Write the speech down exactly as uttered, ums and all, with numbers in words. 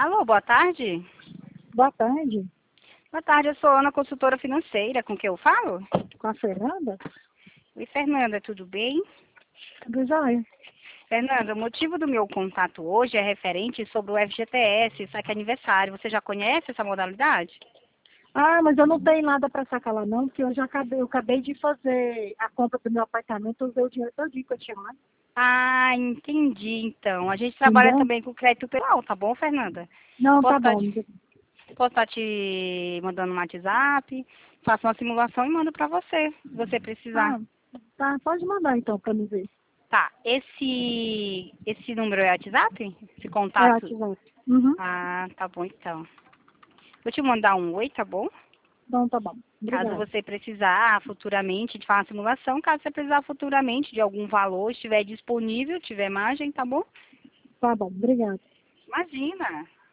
Alô, boa tarde. Boa tarde. Boa tarde, eu sou Ana, consultora financeira. Com quem eu falo? Com a Fernanda? Oi, Fernanda, tudo bem? Tudo jóia. Fernanda, o motivo do meu contato hoje é referente sobre o F G T S, saque aniversário. Você já conhece essa modalidade? Ah, mas eu não tenho nada para sacar lá não, porque eu já acabei, eu acabei de fazer a compra do meu apartamento, usei o dinheiro todo que eu tinha lá. Ah, entendi, então. A gente trabalha Entendeu? também com crédito pessoal, tá bom, Fernanda? Não, Posso tá estar bom. te, posso estar te mandando um WhatsApp, faço uma simulação e mando para você, se você precisar. Ah, tá, pode mandar então para me ver. Tá, esse, esse número é WhatsApp? Esse É, contato? WhatsApp. Uhum. Ah, tá bom então. Vou te mandar um oi, tá bom? Então tá bom. Caso Obrigada. você precisar futuramente de fazer uma simulação, caso você precisar futuramente de algum valor, estiver disponível, tiver margem, tá bom? Tá bom, obrigada. Imagina.